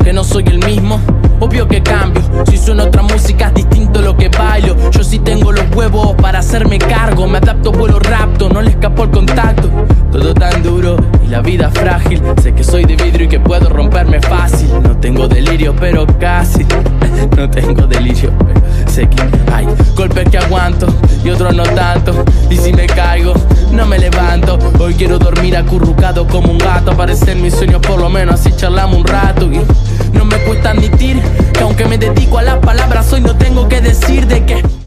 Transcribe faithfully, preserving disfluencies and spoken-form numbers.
que no soy el mismo. Obvio que cambio, si suena otra música es distinto lo que bailo. Yo sí tengo los huevos para hacerme cargo. Me adapto, vuelo rapto, no le escapo el contacto. Todo tan duro y la vida frágil. Sé que soy de vidrio y que puedo romperme fácil. No tengo delirio, pero casi. No tengo delirio, pero sé que hay golpes que aguanto y otros no tanto. Y si me caigo, no me levanto. Hoy quiero dormir acurrucado como un gato. Aparece en mis sueños por lo menos, así charlamos un rato. Y no me cuesta admitir que aunque me dedico a las palabras, hoy no tengo que decir de que